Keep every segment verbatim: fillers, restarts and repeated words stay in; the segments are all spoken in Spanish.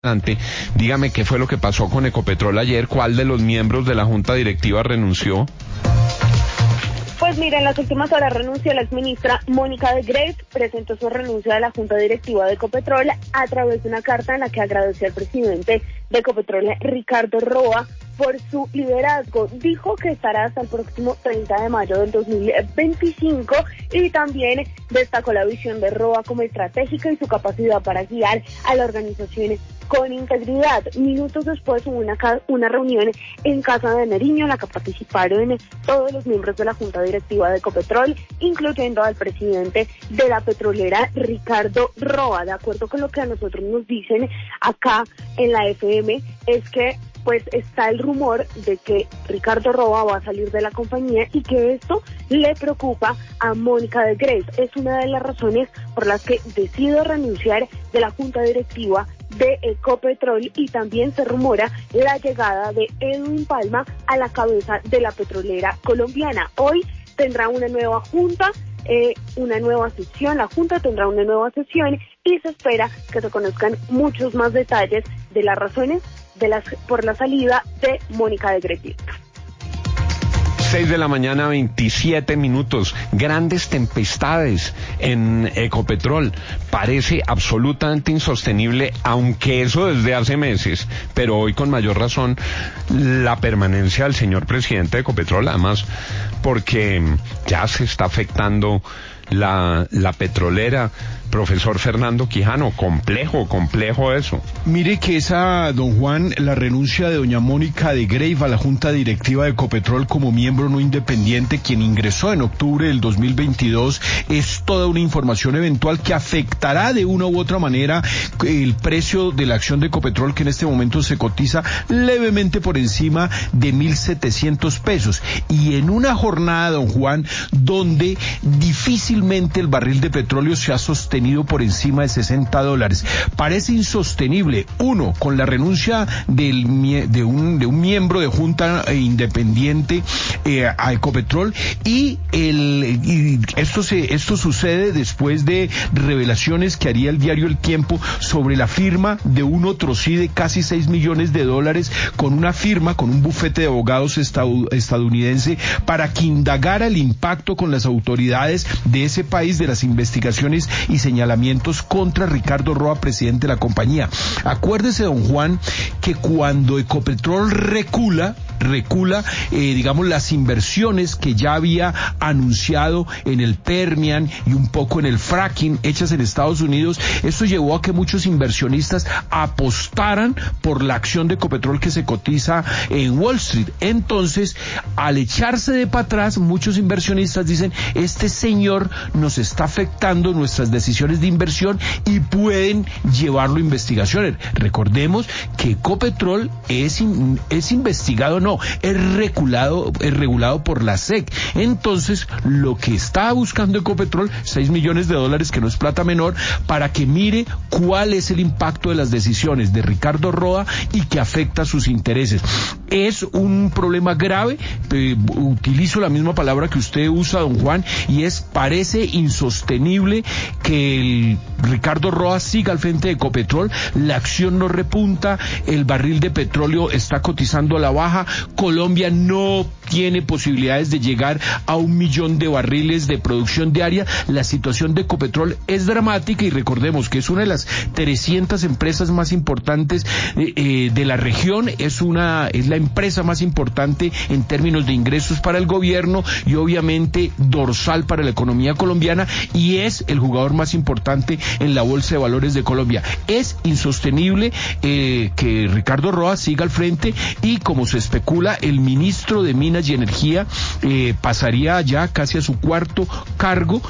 Adelante, dígame qué fue lo que pasó con Ecopetrol ayer, cuál de los miembros de la junta directiva renunció. Pues mira, en las últimas horas renunció la exministra Mónica de Greiff, presentó su renuncia a la junta directiva de Ecopetrol a través de una carta en la que agradeció al presidente de Ecopetrol, Ricardo Roa, por su liderazgo. Dijo que estará hasta el próximo treinta de mayo del dos mil veinticinco y también destacó la visión de Roa como estratégica y su capacidad para guiar a la organización con integridad. Minutos después hubo una, una reunión en Casa de Nariño en la que participaron todos los miembros de la junta directiva de Ecopetrol, incluyendo al presidente de la petrolera, Ricardo Roa. De acuerdo con lo que a nosotros nos dicen acá en la F M, es que pues está el rumor de que Ricardo Roa va a salir de la compañía y que esto le preocupa a Mónica de Greiff. Es una de las razones por las que decide renunciar de la junta directiva de Ecopetrol, y también se rumora la llegada de Edwin Palma a la cabeza de la petrolera colombiana. Hoy tendrá una nueva junta, eh, una nueva sesión, la junta tendrá una nueva sesión y se espera que se conozcan muchos más detalles de las razones de las por la salida de Mónica de Greiff. seis de la mañana, veintisiete minutos. Grandes tempestades en Ecopetrol. Parece absolutamente insostenible, aunque eso desde hace meses, pero hoy con mayor razón la permanencia del señor presidente de Ecopetrol, además porque ya se está afectando la, la petrolera. Profesor Fernando Quijano, complejo, complejo eso. Mire que esa, don Juan, la renuncia de doña Mónica de Greiff a la junta directiva de Ecopetrol como miembro no independiente, quien ingresó en octubre del dos mil veintidós, es toda una información eventual que afectará de una u otra manera el precio de la acción de Ecopetrol, que en este momento se cotiza levemente por encima de mil setecientos pesos. Y en una jornada, don Juan, donde difícilmente el barril de petróleo se ha sostenido por encima de sesenta dólares. Parece insostenible, uno, con la renuncia del, de, un, de un miembro de junta independiente eh, a Ecopetrol, y, el, y esto, se, esto sucede después de revelaciones que haría el diario El Tiempo sobre la firma de un otro sí de casi seis millones de dólares con una firma, con un bufete de abogados estadounidense, para que indagara el impacto con las autoridades de ese país de las investigaciones y señalamientos contra Ricardo Roa, presidente de la compañía. Acuérdese, don Juan, que cuando Ecopetrol recula, recula, eh, digamos, las inversiones que ya había anunciado en el Permian y un poco en el fracking hechas en Estados Unidos, eso llevó a que muchos inversionistas apostaran por la acción de Ecopetrol que se cotiza en Wall Street. Entonces, al echarse de para atrás, muchos inversionistas dicen, este señor nos está afectando nuestras decisiones de inversión y pueden llevarlo a investigaciones. Recordemos que Ecopetrol es, in, es investigado, no, es regulado, es regulado por la S E C. Entonces, lo que está buscando Ecopetrol, seis millones de dólares, que no es plata menor, para que mire cuál es el impacto de las decisiones de Ricardo Roa y que afecta sus intereses. Es un problema grave, eh, utilizo la misma palabra que usted usa, don Juan, y es, parece insostenible que el Ricardo Roa siga al frente de Ecopetrol, la acción no repunta, el barril de petróleo está cotizando a la baja, Colombia no tiene posibilidades de llegar a un millón de barriles de producción diaria. La situación de Ecopetrol es dramática, y recordemos que es una de las trescientas empresas más importantes eh, eh, de la región, es una es la empresa más importante en términos de ingresos para el gobierno y obviamente dorsal para la economía colombiana, y es el jugador más importante en la Bolsa de Valores de Colombia. Es insostenible eh, que Ricardo Roa siga al frente, y como se especula, el ministro de Minas y Energía eh, pasaría ya casi a su cuarto cargo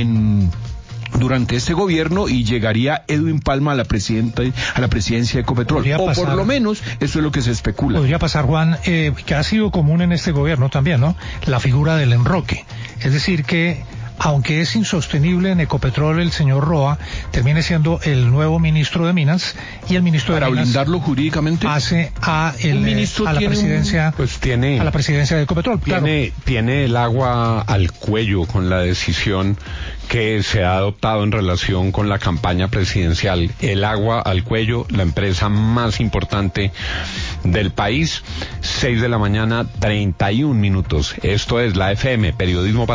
en durante este gobierno, y llegaría Edwin Palma a la presidenta, a la presidencia de Ecopetrol, o pasar, por lo menos eso es lo que se especula. Podría pasar, Juan, eh, que ha sido común en este gobierno también, ¿no? La figura del enroque, es decir, que aunque es insostenible en Ecopetrol, el señor Roa termine siendo el nuevo ministro de Minas, y el ministro para de Minas blindarlo jurídicamente hace a, el, ministro a la tiene presidencia un, pues tiene, a la presidencia de Ecopetrol. Tiene, claro. tiene el agua al cuello con la decisión que se ha adoptado en relación con la campaña presidencial. El agua al cuello, la empresa más importante del país. Seis de la mañana, treinta y un minutos. Esto es la F M, Periodismo para